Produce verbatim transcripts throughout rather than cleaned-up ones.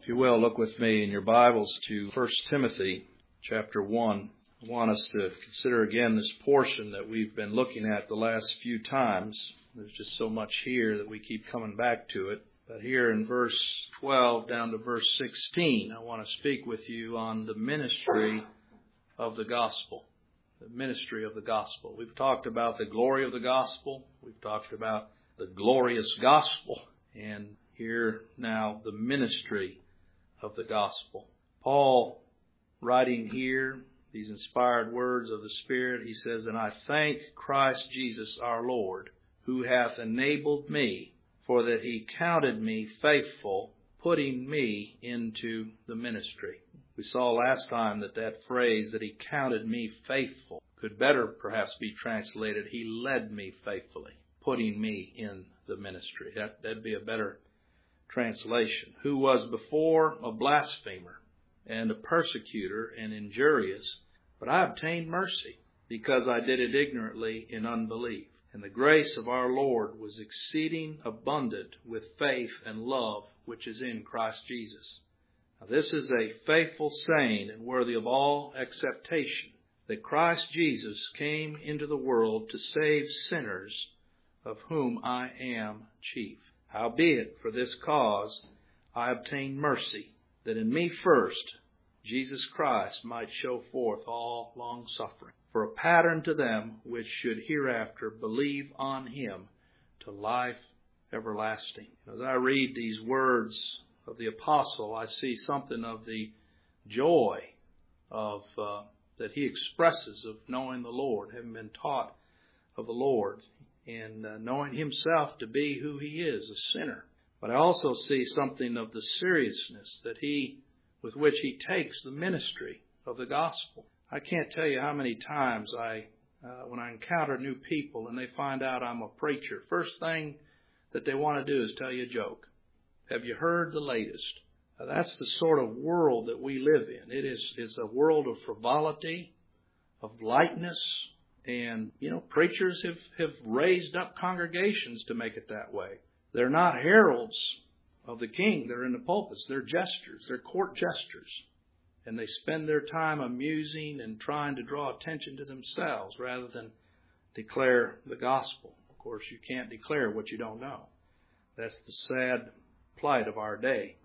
If you will, look with me in your Bibles to First Timothy chapter one. I want us to consider again this portion that we've been looking at the last few times. There's just so much here that we keep coming back to it. But here in verse twelve down to verse sixteen, I want to speak with you on the ministry of the gospel. The ministry of the gospel. We've talked about the glory of the gospel. We've talked about the glorious gospel. And here now the ministry of the gospel. Paul, writing here, these inspired words of the Spirit, he says, "And I thank Christ Jesus our Lord, who hath enabled me, for that he counted me faithful, putting me into the ministry." We saw last time that that phrase, that he counted me faithful, could better perhaps be translated, he led me faithfully, putting me in the ministry. That, that'd be a better translation. Who was before a blasphemer and a persecutor and injurious, but I obtained mercy because I did it ignorantly in unbelief. And the grace of our Lord was exceeding abundant with faith and love which is in Christ Jesus. Now this is a faithful saying and worthy of all acceptation, that Christ Jesus came into the world to save sinners, of whom I am chief. Howbeit, for this cause I obtained mercy, that in me first Jesus Christ might show forth all long suffering, for a pattern to them which should hereafter believe on him to life everlasting. As I read these words of the apostle, I see something of the joy of uh, that he expresses of knowing the Lord, having been taught of the Lord, and uh, knowing himself to be who he is, a sinner. But I also see something of the seriousness that he, with which he takes the ministry of the gospel. I can't tell you how many times I, uh, when I encounter new people and they find out I'm a preacher, first thing that they want to do is tell you a joke. Have you heard the latest? Uh, that's the sort of world that we live in. It is it's a world of frivolity, of lightness. And, you know, preachers have, have raised up congregations to make it that way. They're not heralds of the king. They're in the pulpits. They're jesters. They're court jesters. And they spend their time amusing and trying to draw attention to themselves rather than declare the gospel. Of course, you can't declare what you don't know. That's the sad plight of our day.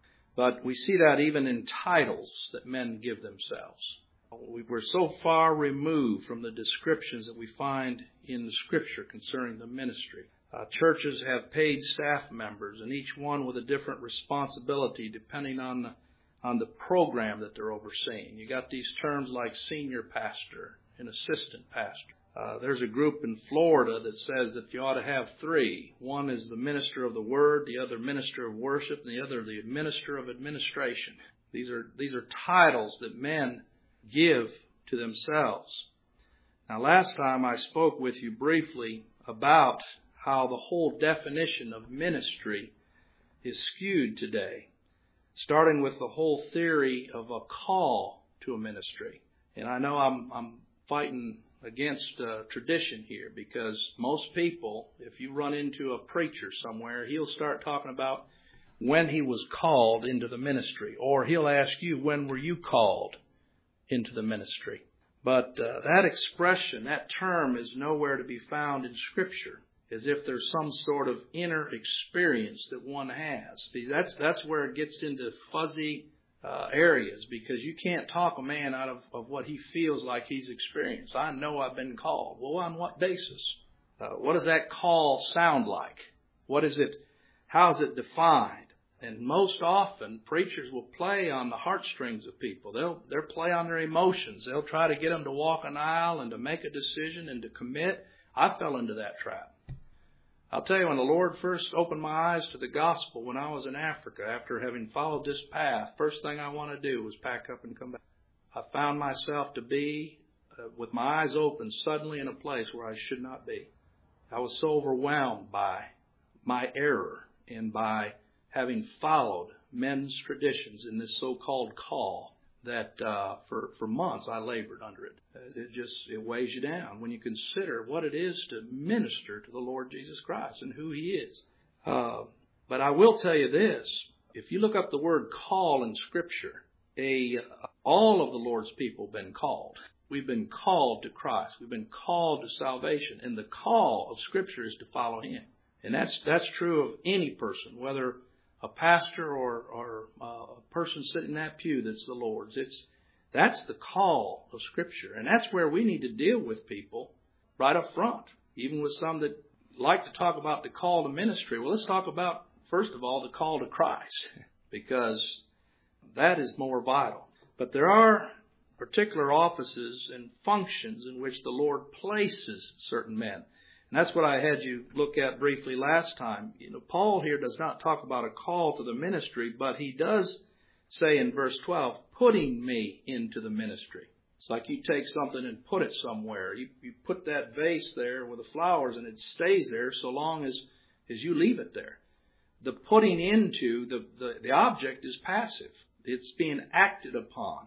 But we see that even in titles that men give themselves. We're so far removed from the descriptions that we find in the Scripture concerning the ministry. Uh, churches have paid staff members, and each one with a different responsibility depending on the, on the program that they're overseeing. You got these terms like senior pastor and assistant pastor. Uh, there's a group in Florida that says that you ought to have three. One is the minister of the word, the other minister of worship, and the other the minister of administration. These are these are titles that men give to themselves. Now, last time I spoke with you briefly about how the whole definition of ministry is skewed today, starting with the whole theory of a call to a ministry. And I know I'm, I'm fighting against uh, tradition here, because most people, if you run into a preacher somewhere, he'll start talking about when he was called into the ministry, or he'll ask you, when were you called into the ministry? But uh, that expression, that term, is nowhere to be found in Scripture, as if there's some sort of inner experience that one has. See, that's that's where it gets into fuzzy uh, areas, because you can't talk a man out of, of what he feels like he's experienced. I know I've been called. Well, on what basis? Uh, what does that call sound like? What is it? How is it defined? And most often, preachers will play on the heartstrings of people. They'll they'll play on their emotions. They'll try to get them to walk an aisle and to make a decision and to commit. I fell into that trap. I'll tell you, when the Lord first opened my eyes to the gospel when I was in Africa, after having followed this path, first thing I wanted to do was pack up and come back. I found myself to be, uh, with my eyes open, suddenly in a place where I should not be. I was so overwhelmed by my error and by having followed men's traditions in this so-called call that uh, for, for months I labored under it. It just, it weighs you down when you consider what it is to minister to the Lord Jesus Christ and who He is. Uh, but I will tell you this, If you look up the word call in Scripture, a all of the Lord's people have been called. We've been called to Christ. We've been called to salvation. And the call of Scripture is to follow Him. And that's that's true of any person, whether a pastor or, or uh, a person sitting in that pew that's the Lord's. It's That's the call of Scripture. And that's where we need to deal with people right up front, even with some that like to talk about the call to ministry. Well, let's talk about, first of all, the call to Christ, because that is more vital. But there are particular offices and functions in which the Lord places certain men. And that's what I had you look at briefly last time. You know, Paul here does not talk about a call to the ministry, but he does say in verse twelve, putting me into the ministry. It's like you take something and put it somewhere. You, you put that vase there with the flowers and it stays there so long as, as you leave it there. The putting into, the, the, the object is passive. It's being acted upon.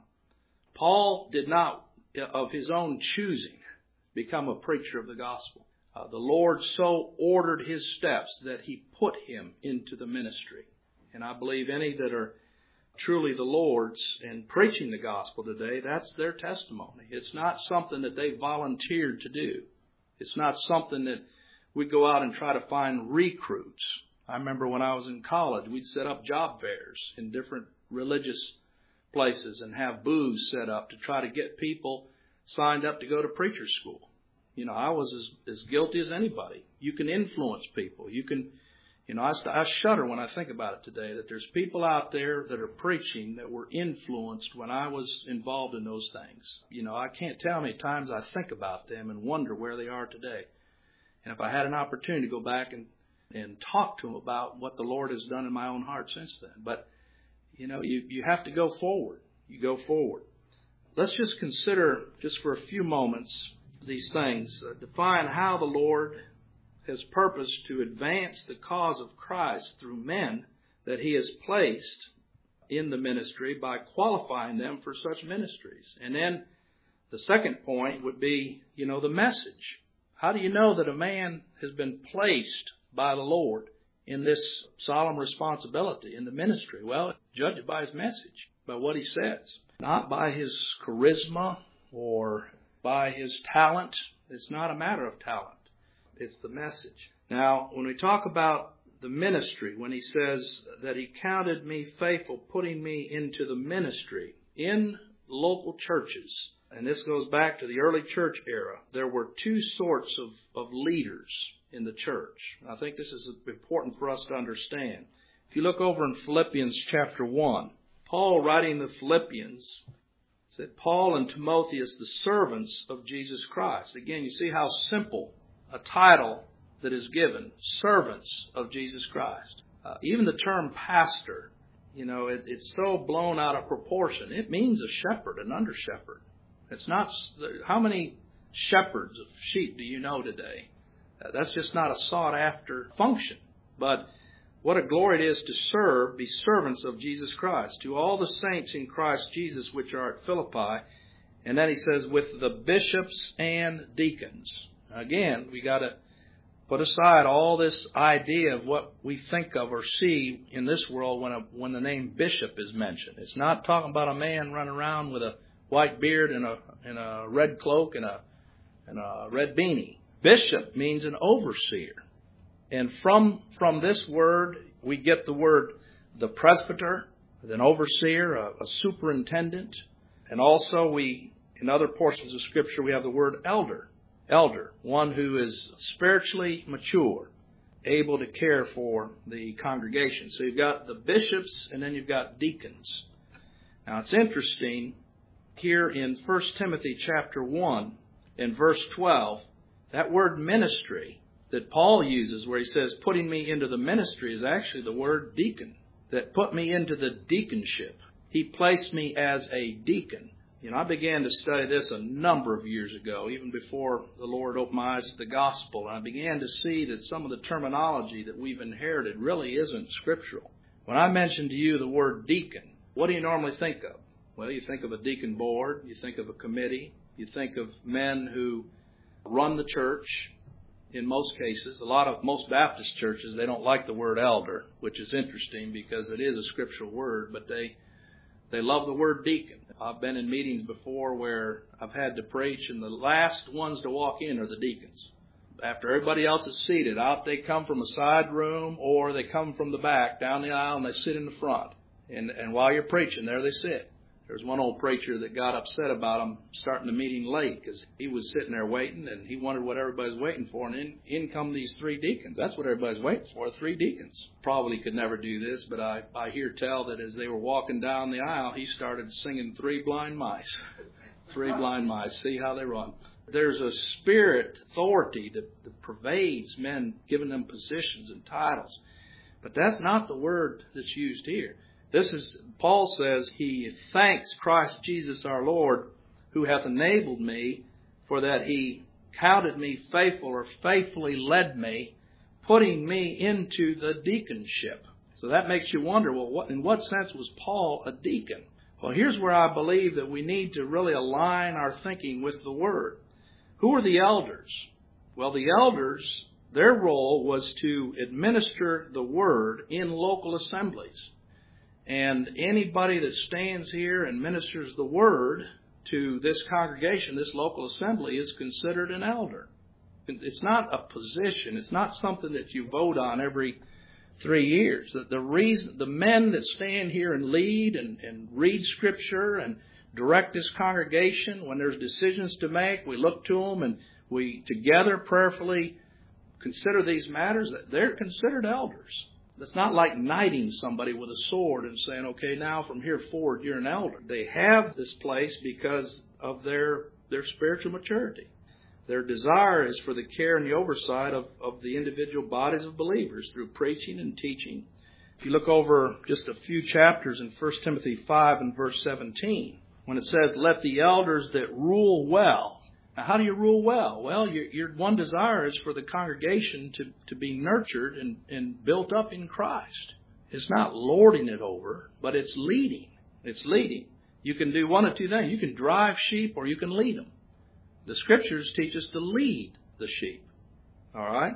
Paul did not, of his own choosing, become a preacher of the gospel. Uh, the Lord so ordered his steps that He put him into the ministry. And I believe any that are truly the Lord's and preaching the gospel today, that's their testimony. It's not something that they volunteered to do. It's not something that we go out and try to find recruits. I remember when I was in college, we'd set up job fairs in different religious places and have booths set up to try to get people signed up to go to preacher school. You know, I was as, as guilty as anybody. You can influence people. You can, you know, I, I shudder when I think about it today that there's people out there that are preaching that were influenced when I was involved in those things. You know, I can't tell how many times I think about them and wonder where they are today. And if I had an opportunity to go back and, and talk to them about what the Lord has done in my own heart since then. But, you know, you, you have to go forward. You go forward. Let's just consider, just for a few moments, these things. Uh, define how the Lord has purposed to advance the cause of Christ through men that He has placed in the ministry by qualifying them for such ministries. And then the second point would be, you know, the message. How do you know that a man has been placed by the Lord in this solemn responsibility in the ministry? Well, judge it by his message, by what he says, not by his charisma or by his talent. It's not a matter of talent. It's the message. Now, when we talk about the ministry, when he says that He counted me faithful, putting me into the ministry in local churches, and this goes back to the early church era, there were two sorts of, of leaders in the church. I think this is important for us to understand. If you look over in Philippians chapter one, Paul writing the Philippians said, Paul and Timotheus, the servants of Jesus Christ. Again, you see how simple a title that is given, servants of Jesus Christ. Uh, even the term pastor, you know, it, it's so blown out of proportion. It means a shepherd, an under shepherd. It's not, how many shepherds of sheep do you know today? Uh, that's just not a sought after function. But what a glory it is to serve, be servants of Jesus Christ, to all the saints in Christ Jesus which are at Philippi. And then he says, with the bishops and deacons. Again, we got to put aside all this idea of what we think of or see in this world when a, when the name bishop is mentioned. It's not talking about a man running around with a white beard and a and a red cloak and a and a red beanie. Bishop means an overseer. And from from this word, we get the word the presbyter, an overseer, a, a superintendent. And also we, in other portions of Scripture, we have the word elder. Elder, one who is spiritually mature, able to care for the congregation. So you've got the bishops and then you've got deacons. Now it's interesting here in First Timothy chapter one and verse twelve, that word ministry that Paul uses where he says, putting me into the ministry, is actually the word deacon, that put me into the deaconship. He placed me as a deacon. You know, I began to study this a number of years ago, even before the Lord opened my eyes to the gospel. And I began to see that some of the terminology that we've inherited really isn't scriptural. When I mention to you the word deacon, what do you normally think of? Well, you think of a deacon board, you think of a committee, you think of men who run the church in most cases. A lot of, most Baptist churches, they don't like the word elder, which is interesting because it is a scriptural word, but they, they love the word deacon. I've been in meetings before where I've had to preach, and the last ones to walk in are the deacons. After everybody else is seated, out they come from a side room, or they come from the back down the aisle and they sit in the front. And, and while you're preaching, there they sit. There's one old preacher that got upset about him starting the meeting late because he was sitting there waiting and he wondered what everybody's waiting for. And in, in come these three deacons. That's what everybody's waiting for, three deacons. Probably could never do this, but I, I hear tell that as they were walking down the aisle, he started singing Three Blind Mice. Three Blind Mice. See how they run. There's a spirit, authority that, that pervades men, giving them positions and titles. But that's not the word that's used here. This is, Paul says, he thanks Christ Jesus our Lord, who hath enabled me, for that he counted me faithful, or faithfully led me, putting me into the deaconship. So that makes you wonder, well, what, in what sense was Paul a deacon? Well, here's where I believe that we need to really align our thinking with the Word. Who are the elders? Well, the elders, their role was to administer the Word in local assemblies. And anybody that stands here and ministers the Word to this congregation, this local assembly, is considered an elder. It's not a position. It's not something that you vote on every three years. The, the reason, the men that stand here and lead and, and read Scripture and direct this congregation, when there's decisions to make, we look to them and we together prayerfully consider these matters. They're considered elders. It's not like knighting somebody with a sword and saying, okay, now from here forward, you're an elder. They have this place because of their their spiritual maturity. Their desire is for the care and the oversight of, of the individual bodies of believers through preaching and teaching. If you look over just a few chapters in First Timothy five and verse seventeen, when it says, let the elders that rule well. Now, how do you rule well? Well, your, your one desire is for the congregation to, to be nurtured and, and built up in Christ. It's not lording it over, but it's leading. It's leading. You can do one of two things. You can drive sheep or you can lead them. The Scriptures teach us to lead the sheep. All right?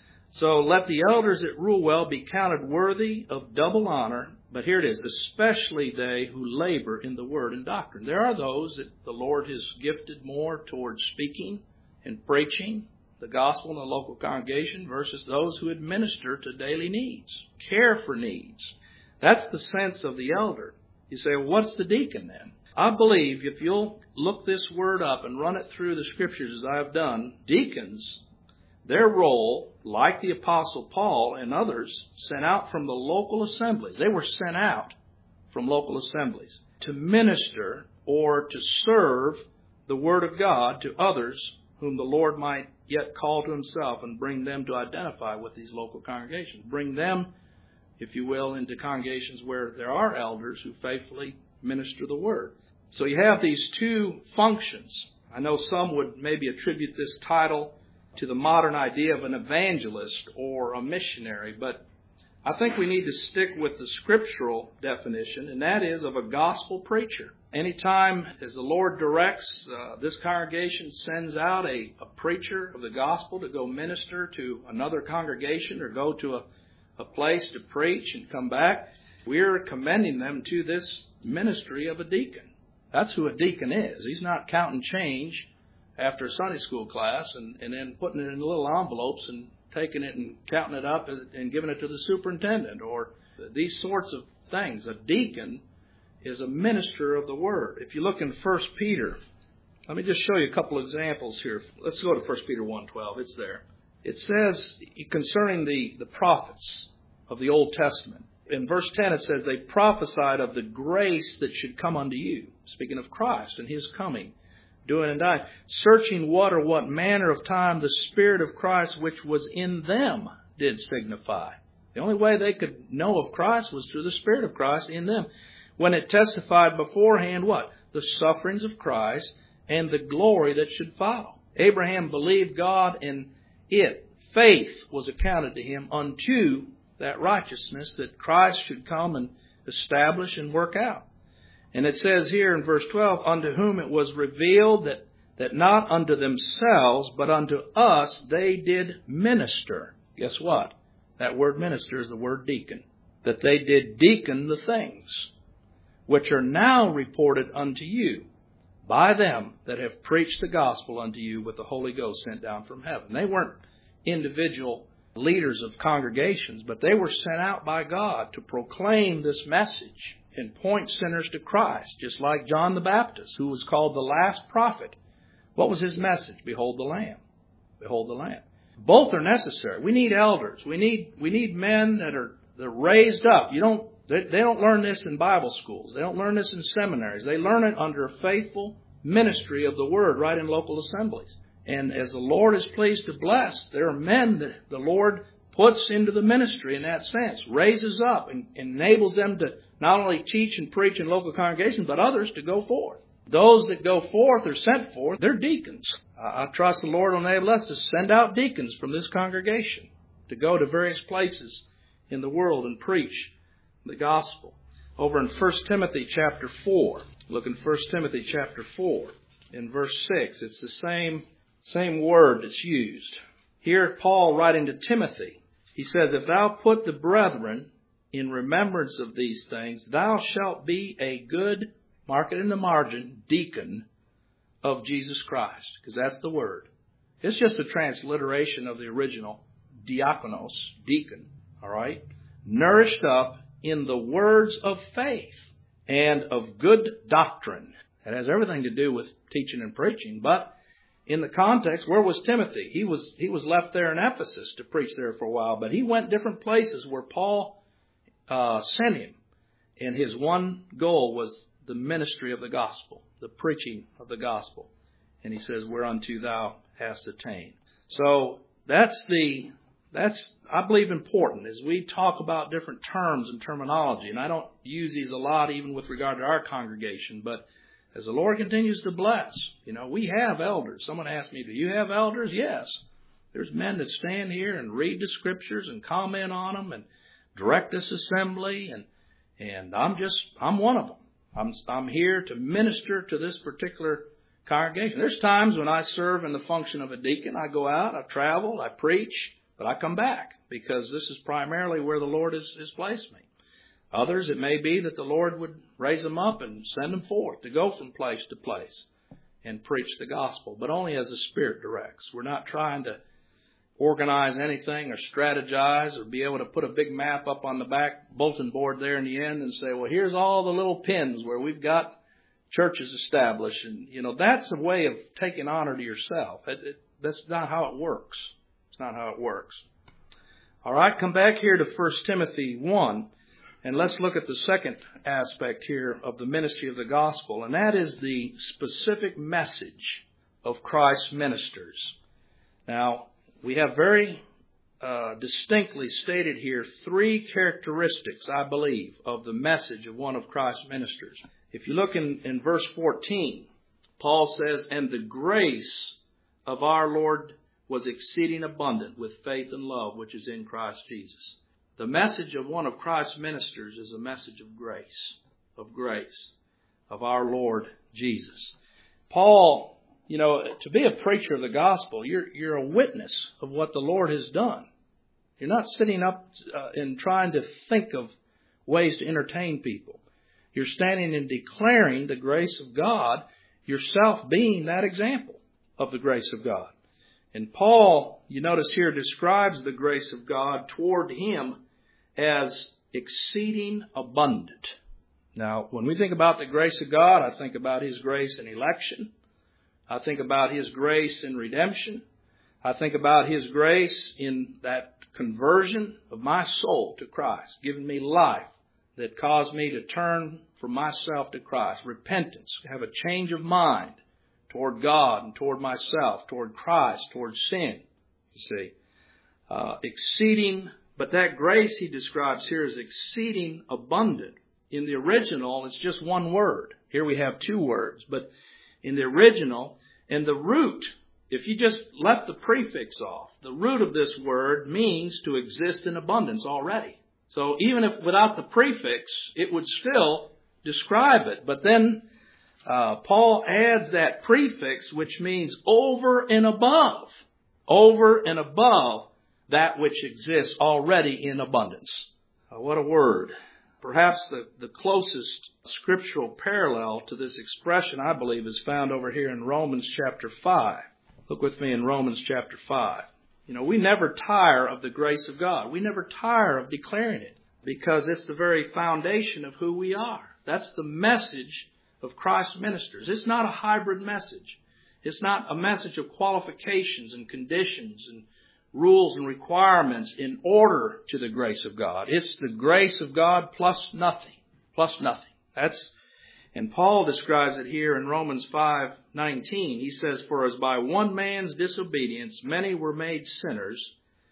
So let the elders that rule well be counted worthy of double honor. But here it is, especially they who labor in the word and doctrine. There are those that the Lord has gifted more towards speaking and preaching the gospel in the local congregation versus those who administer to daily needs, care for needs. That's the sense of the elder. You say, well, what's the deacon then? I believe if you'll look this word up and run it through the Scriptures as I've done, deacons, their role, like the Apostle Paul and others, sent out from the local assemblies. They were sent out from local assemblies to minister or to serve the Word of God to others whom the Lord might yet call to Himself and bring them to identify with these local congregations. Bring them, if you will, into congregations where there are elders who faithfully minister the Word. So you have these two functions. I know some would maybe attribute this title to the modern idea of an evangelist or a missionary, but I think we need to stick with the scriptural definition, and that is of a gospel preacher. Anytime, as the Lord directs, uh, this congregation sends out a, a preacher of the gospel to go minister to another congregation or go to a, a place to preach and come back, we're commending them to this ministry of a deacon. That's who a deacon is. He's not counting change after a Sunday school class and, and then putting it in little envelopes and taking it and counting it up and giving it to the superintendent or these sorts of things. A deacon is a minister of the Word. If you look in First Peter, let me just show you a couple of examples here. Let's go to First Peter one twelve. It's there. It says concerning the, the prophets of the Old Testament. In verse ten it says, they prophesied of the grace that should come unto you. Speaking of Christ and His coming. Doing and dying, searching what or what manner of time the Spirit of Christ which was in them did signify. The only way they could know of Christ was through the Spirit of Christ in them. When it testified beforehand what? The sufferings of Christ and the glory that should follow. Abraham believed God, and it, faith, was accounted to him unto that righteousness that Christ should come and establish and work out. And it says here in verse twelve, unto whom it was revealed that that not unto themselves, but unto us they did minister. Guess what? That word minister is the word deacon. That they did deacon the things which are now reported unto you by them that have preached the gospel unto you with the Holy Ghost sent down from heaven. They weren't individual leaders of congregations, but they were sent out by God to proclaim this message and point sinners to Christ, just like John the Baptist, who was called the last prophet. What was his message? Behold the Lamb. Behold the Lamb. Both are necessary. We need elders. We need we need men that are they're raised up. You don't they, they don't learn this in Bible schools. They don't learn this in seminaries. They learn it under a faithful ministry of the Word right in local assemblies. And as the Lord is pleased to bless, there are men that the Lord puts into the ministry in that sense, raises up and enables them to not only teach and preach in local congregations, but others to go forth. Those that go forth are sent forth, they're deacons. I trust the Lord will enable us to send out deacons from this congregation to go to various places in the world and preach the gospel. Over in First Timothy chapter four, look in First Timothy chapter four, in verse six, it's the same, same word that's used. Here Paul writing to Timothy, he says, if thou put the brethren in remembrance of these things, thou shalt be a good, mark it in the margin, deacon of Jesus Christ. Because that's the word. It's just a transliteration of the original diakonos, deacon. All right? Nourished up in the words of faith and of good doctrine. It has everything to do with teaching and preaching. But in the context, where was Timothy? He was, he was left there in Ephesus to preach there for a while. But he went different places where Paul uh, sent him. And his one goal was the ministry of the gospel, the preaching of the gospel. And he says, whereunto thou hast attained. So that's the, that's, I believe, important as we talk about different terms and terminology. And I don't use these a lot even with regard to our congregation, but as the Lord continues to bless, you know, we have elders. Someone asked me, do you have elders? Yes. There's men that stand here and read the scriptures and comment on them and direct this assembly. And, and I'm just, I'm one of them. I'm, I'm here to minister to this particular congregation. There's times when I serve in the function of a deacon. I go out, I travel, I preach, but I come back because this is primarily where the Lord has, has placed me. Others, it may be that the Lord would raise them up and send them forth to go from place to place and preach the gospel, but only as the Spirit directs. We're not trying to organize anything or strategize or be able to put a big map up on the back bulletin board there in the end and say, well, here's all the little pins where we've got churches established. And, you know, that's a way of taking honor to yourself. It, it, that's not how it works. It's not how it works. All right, come back here to First Timothy one, and let's look at the second aspect here of the ministry of the gospel, and that is the specific message of Christ's ministers. Now, we have very uh, distinctly stated here three characteristics, I believe, of the message of one of Christ's ministers. If you look in, in verse fourteen, Paul says, and the grace of our Lord was exceeding abundant with faith and love, which is in Christ Jesus. The message of one of Christ's ministers is a message of grace, of grace, of our Lord Jesus. Paul, you know, to be a preacher of the gospel, you're, you're a witness of what the Lord has done. You're not sitting up uh, and trying to think of ways to entertain people. You're standing and declaring the grace of God, yourself being that example of the grace of God. And Paul, you notice here, describes the grace of God toward him as exceeding abundant. Now, when we think about the grace of God, I think about His grace in election. I think about His grace in redemption. I think about His grace in that conversion of my soul to Christ, giving me life that caused me to turn from myself to Christ. Repentance, have a change of mind toward God and toward myself, toward Christ, toward sin, you see. Uh, exceeding, but that grace he describes here is exceeding abundant. In the original, it's just one word. Here we have two words, but in the original, and the root, if you just left the prefix off, the root of this word means to exist in abundance already. So even if without the prefix, it would still describe it. But then uh, Paul adds that prefix, which means over and above. Over and above that which exists already in abundance. Uh, what a word. Perhaps the, the closest scriptural parallel to this expression, I believe, is found over here in Romans chapter five. Look with me in Romans chapter five. You know, we never tire of the grace of God. We never tire of declaring it because it's the very foundation of who we are. That's the message of Christ's ministers. It's not a hybrid message. It's not a message of qualifications and conditions and rules and requirements in order to the grace of God. It's the grace of God plus nothing. Plus nothing. That's, and Paul describes it here in Romans five nineteen. He says, "For as by one man's disobedience many were made sinners,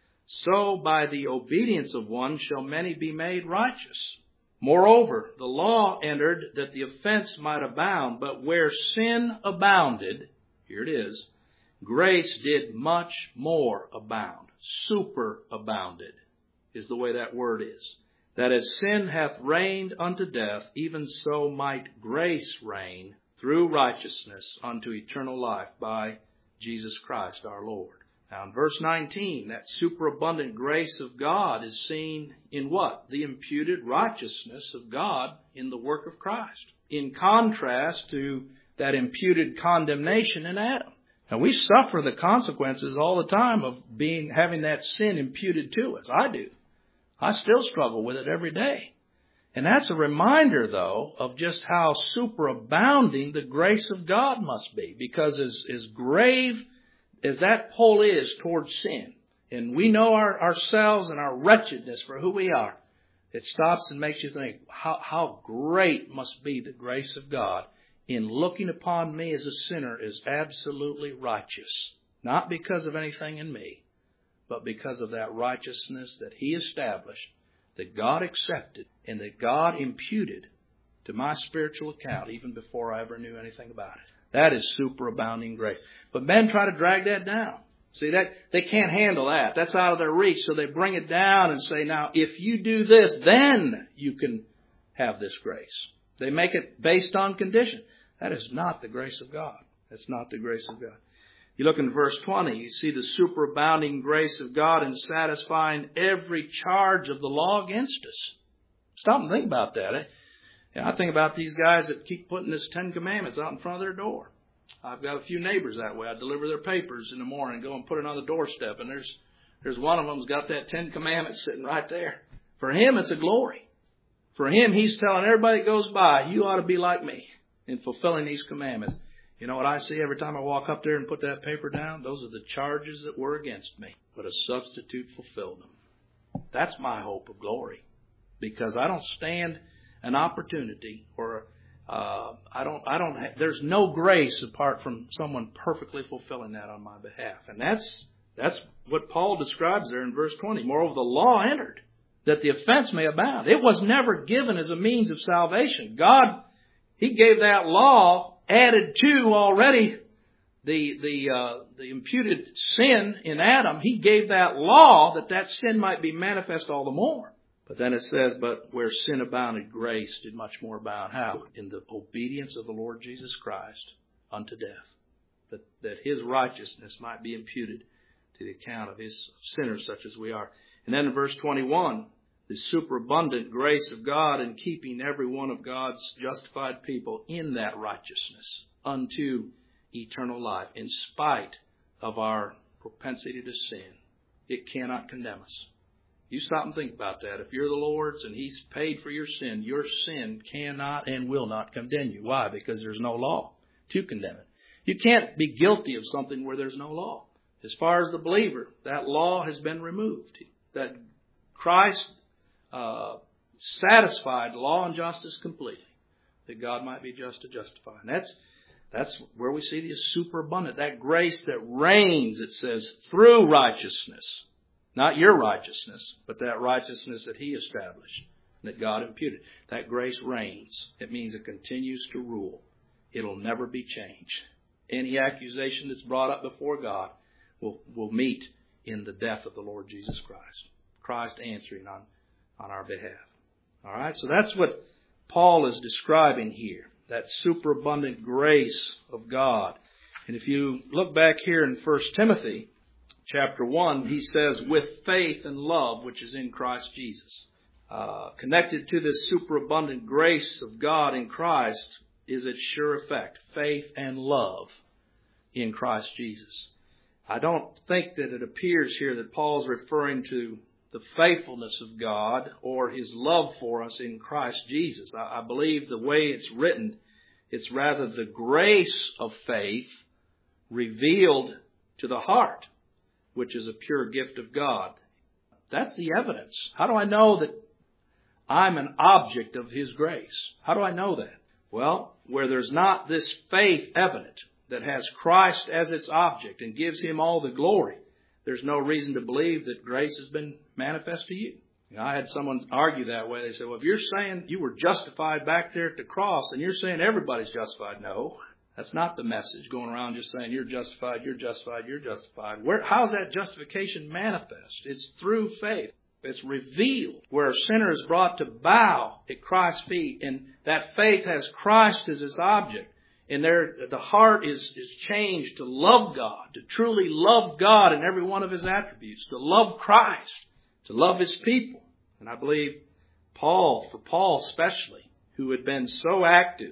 so by the obedience of one shall many be made righteous. Moreover, the law entered that the offense might abound, but where sin abounded," here it is, "grace did much more abound." Superabounded is the way that word is. "That as sin hath reigned unto death, even so might grace reign through righteousness unto eternal life by Jesus Christ our Lord." Now in verse nineteen, that superabundant grace of God is seen in what? The imputed righteousness of God in the work of Christ. In contrast to that imputed condemnation in Adam. Now we suffer the consequences all the time of being having that sin imputed to us. I do. I still struggle with it every day. And that's a reminder, though, of just how superabounding the grace of God must be. Because as, as grave as that pull is towards sin, and we know our, ourselves and our wretchedness for who we are, it stops and makes you think, how, how great must be the grace of God in looking upon me as a sinner as absolutely righteous. Not because of anything in me, but because of that righteousness that He established, that God accepted, and that God imputed to my spiritual account even before I ever knew anything about it. That is superabounding grace. But men try to drag that down. See, that they can't handle that. That's out of their reach. So they bring it down and say, now, if you do this, then you can have this grace. They make it based on condition. That is not the grace of God. That's not the grace of God. You look in verse twenty, you see the superabounding grace of God in satisfying every charge of the law against us. Stop and think about that. Eh? And I think about these guys that keep putting this Ten Commandments out in front of their door. I've got a few neighbors that way. I deliver their papers in the morning, go and put it on the doorstep, and there's there's one of them who's got that Ten Commandments sitting right there. For him, it's a glory. For him, he's telling everybody that goes by, you ought to be like me in fulfilling these commandments. You know what I see every time I walk up there and put that paper down? Those are the charges that were against me, but a substitute fulfilled them. That's my hope of glory, because I don't stand an opportunity or uh, I don't. I don't. Ha- there's no grace apart from someone perfectly fulfilling that on my behalf, and that's that's what Paul describes there in verse twenty. Moreover, the law entered that the offense may abound. It was never given as a means of salvation. God, He gave that law. Added to already the the uh, the imputed sin in Adam, He gave that law that that sin might be manifest all the more. But then it says, but where sin abounded, grace did much more abound. How? In the obedience of the Lord Jesus Christ unto death. That, that His righteousness might be imputed to the account of His sinners such as we are. And then in verse twenty-one, the superabundant grace of God in keeping every one of God's justified people in that righteousness unto eternal life, in spite of our propensity to sin. It cannot condemn us. You stop and think about that. If you're the Lord's and He's paid for your sin, your sin cannot and will not condemn you. Why? Because there's no law to condemn it. You can't be guilty of something where there's no law. As far as the believer, that law has been removed. That Christ Uh, satisfied law and justice completely, that God might be just to justify. And that's that's where we see the superabundant, that grace that reigns, it says, through righteousness. Not your righteousness, but that righteousness that He established, that God imputed. That grace reigns. It means it continues to rule. It'll never be changed. Any accusation that's brought up before God will, will meet in the death of the Lord Jesus Christ. Christ answering on on our behalf. All right, so that's what Paul is describing here. that superabundant grace of God. And if you look back here in First Timothy chapter one, he says, with faith and love, which is in Christ Jesus. Uh, connected to this superabundant grace of God in Christ is its sure effect, faith and love in Christ Jesus. I don't think that it appears here that Paul's referring to the faithfulness of God or His love for us in Christ Jesus. I, I believe the way it's written, it's rather the grace of faith revealed to the heart, which is a pure gift of God. That's the evidence. How do I know that I'm an object of His grace? How do I know that? Well, where there's not this faith evident that has Christ as its object and gives Him all the glory, there's no reason to believe that grace has been manifest to you. You know, I had someone argue that way. They said, well, if you're saying you were justified back there at the cross, and you're saying everybody's justified. No, that's not the message going around just saying you're justified, you're justified, you're justified. Where, how's that justification manifest? It's through faith. It's revealed where a sinner is brought to bow at Christ's feet, and that faith has Christ as its object. And there, the heart is, is changed to love God, to truly love God in every one of His attributes, to love Christ, to love His people. And I believe Paul, for Paul especially, who had been so active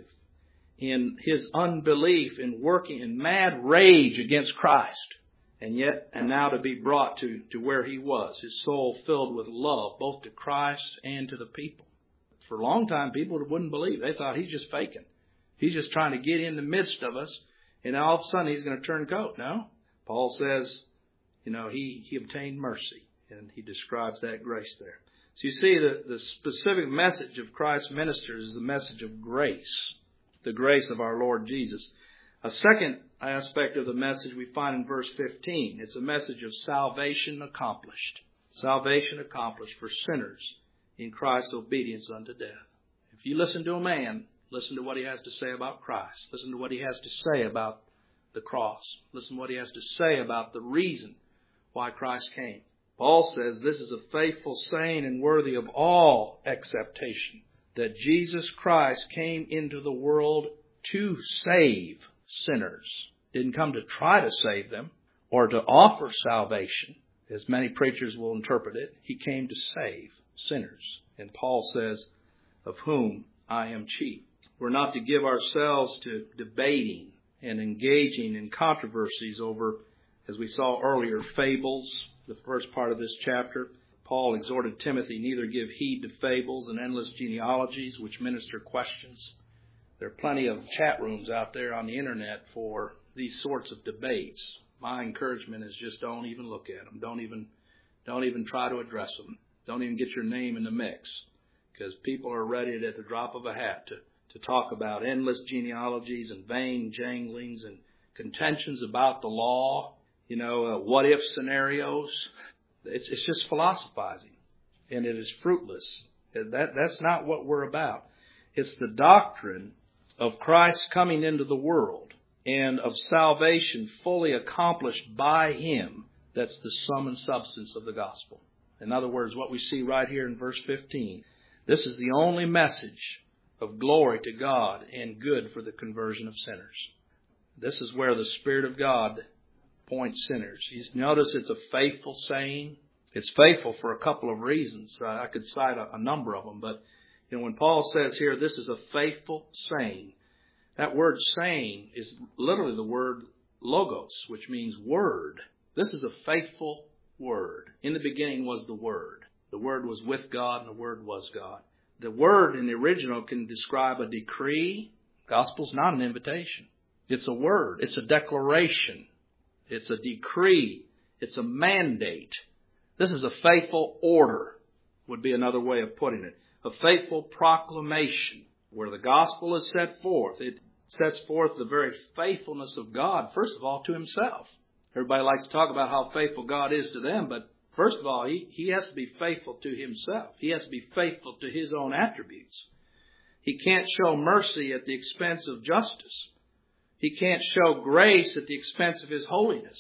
in his unbelief and working in mad rage against Christ, and yet, and now to be brought to, to where he was, his soul filled with love, both to Christ and to the people. For a long time, people wouldn't believe. They thought he's just faking. He's just trying to get in the midst of us, and all of a sudden he's going to turn coat. No. Paul says, you know, he, he obtained mercy, and he describes that grace there. So you see, the, the specific message of Christ's ministers is the message of grace, the grace of our Lord Jesus. A second aspect of the message we find in verse fifteen. It's a message of salvation accomplished. Salvation accomplished for sinners in Christ's obedience unto death. If you listen to a man, listen to what he has to say about Christ. Listen to what he has to say about the cross. Listen to what he has to say about the reason why Christ came. Paul says this is a faithful saying and worthy of all acceptation, that Jesus Christ came into the world to save sinners. Didn't come to try to save them or to offer salvation, as many preachers will interpret it. He came to save sinners. And Paul says, of whom I am chief. We're not to give ourselves to debating and engaging in controversies over, as we saw earlier, fables, the first part of this chapter. Paul exhorted Timothy, neither give heed to fables and endless genealogies which minister questions. There are plenty of chat rooms out there on the internet for these sorts of debates. My encouragement is just don't even look at them. Don't even, don't even try to address them. Don't even get your name in the mix, because people are ready at the drop of a hat to, to talk about endless genealogies and vain janglings and contentions about the law, you know, uh, what if scenarios. It's, it's just philosophizing, and it is fruitless. That, that's not what we're about. It's the doctrine of Christ coming into the world and of salvation fully accomplished by Him that's the sum and substance of the gospel. In other words, what we see right here in verse fifteen, this is the only message of glory to God and good for the conversion of sinners. This is where the Spirit of God points sinners. You notice it's a faithful saying. It's faithful for a couple of reasons. Uh, I could cite a, a number of them, but you know, when Paul says here, this is a faithful saying, that word saying is literally the word logos, which means word. This is a faithful word. In the beginning was the Word. The Word was with God, and the Word was God. The word in the original can describe a decree. Gospel's not an invitation. It's a word. It's a declaration. It's a decree. It's a mandate. This is a faithful order, would be another way of putting it. A faithful proclamation where the gospel is set forth. It sets forth the very faithfulness of God, first of all, to Himself. Everybody likes to talk about how faithful God is to them, but first of all, he, he has to be faithful to Himself. He has to be faithful to His own attributes. He can't show mercy at the expense of justice. He can't show grace at the expense of His holiness.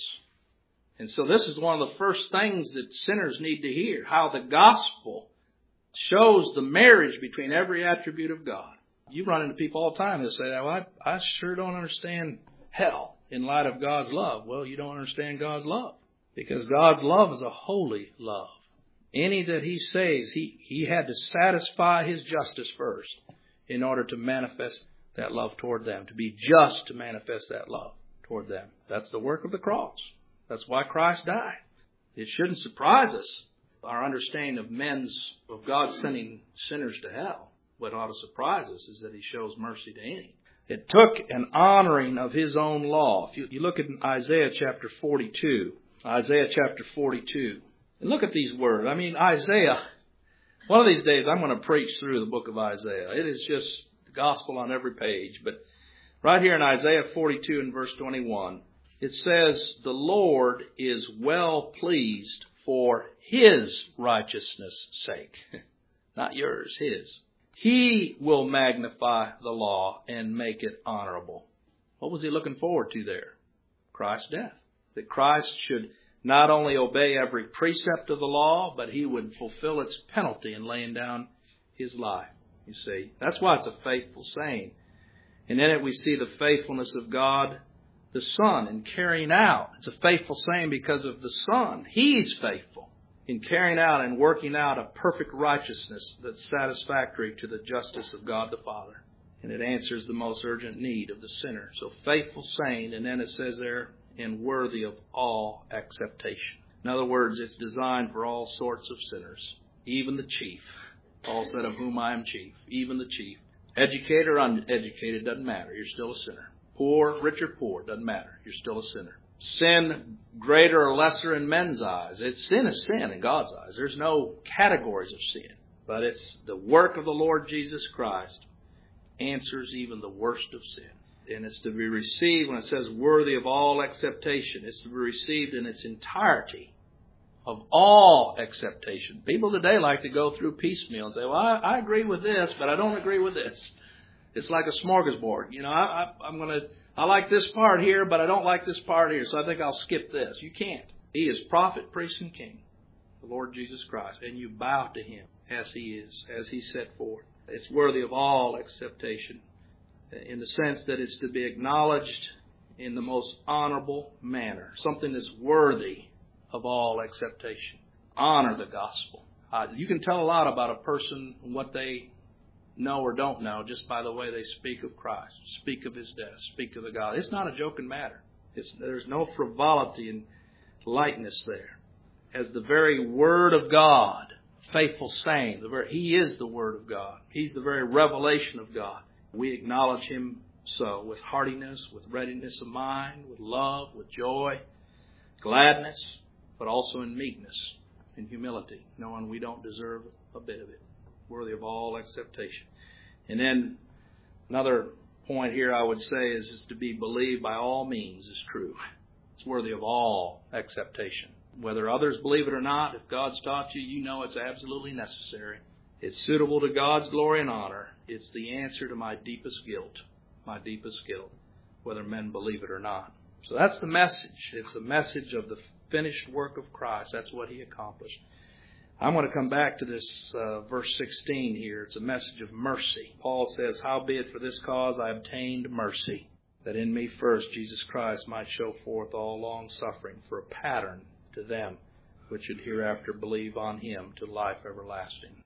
And so this is one of the first things that sinners need to hear, how the gospel shows the marriage between every attribute of God. You run into people all the time that say, well, I, I sure don't understand hell in light of God's love. Well, you don't understand God's love, because God's love is a holy love. Any that he saves, he, he had to satisfy his justice first in order to manifest that love toward them, to be just to manifest that love toward them. That's the work of the cross. That's why Christ died. It shouldn't surprise us, our understanding of men's, of God sending sinners to hell. What ought to surprise us is that he shows mercy to any. It took an honoring of his own law. If you, you look at Isaiah chapter forty-two, Isaiah chapter forty-two, and look at these words. I mean, Isaiah, one of these days I'm going to preach through the book of Isaiah. It is just the gospel on every page. But right here in Isaiah forty-two and verse twenty-one, it says, the Lord is well pleased for his righteousness' sake. Not yours, his. He will magnify the law and make it honorable. What was he looking forward to there? Christ's death. That Christ should not only obey every precept of the law, but he would fulfill its penalty in laying down his life. You see, that's why it's a faithful saying. And in it we see the faithfulness of God, the Son, in carrying out. It's a faithful saying because of the Son. He's faithful in carrying out and working out a perfect righteousness that's satisfactory to the justice of God the Father. And it answers the most urgent need of the sinner. So faithful saying, and then it says there, and worthy of all acceptation. In other words, it's designed for all sorts of sinners, even the chief. Paul said, of whom I am chief, even the chief. Educated or uneducated, doesn't matter. You're still a sinner. Poor, rich or poor, doesn't matter. You're still a sinner. Sin greater or lesser in men's eyes. It's sin is sin in God's eyes. There's no categories of sin. But it's the work of the Lord Jesus Christ answers even the worst of sin. And it's to be received, when it says worthy of all acceptation, it's to be received in its entirety, of all acceptation. People today like to go through piecemeal and say, well, I, I agree with this, but I don't agree with this. It's like a smorgasbord. You know, I, I, I'm going to, I like this part here, but I don't like this part here, so I think I'll skip this. You can't. He is prophet, priest, and king, the Lord Jesus Christ, and you bow to him as he is, as he set forth. It's worthy of all acceptation in the sense that it's to be acknowledged in the most honorable manner, something that's worthy of all acceptation. Honor the gospel. Uh, you can tell a lot about a person and what they know or don't know just by the way they speak of Christ, speak of his death, speak of the God. It's not a joking matter. It's, there's no frivolity and lightness there. As the very Word of God, faithful saying, the very, he is the Word of God. He's the very revelation of God. We acknowledge him so with heartiness, with readiness of mind, with love, with joy, gladness, but also in meekness, in humility, knowing we don't deserve a bit of it. Worthy of all acceptation. And then another point here I would say is, is to be believed by all means is true. It's worthy of all acceptation. Whether others believe it or not, if God's taught you, you know it's absolutely necessary. It's suitable to God's glory and honor. It's the answer to my deepest guilt, my deepest guilt, whether men believe it or not. So that's the message. It's a message of the finished work of Christ. That's what he accomplished. I'm going to come back to this uh, verse sixteen here. It's a message of mercy. Paul says, howbeit for this cause I obtained mercy, that in me first Jesus Christ might show forth all long suffering for a pattern to them which should hereafter believe on him to life everlasting.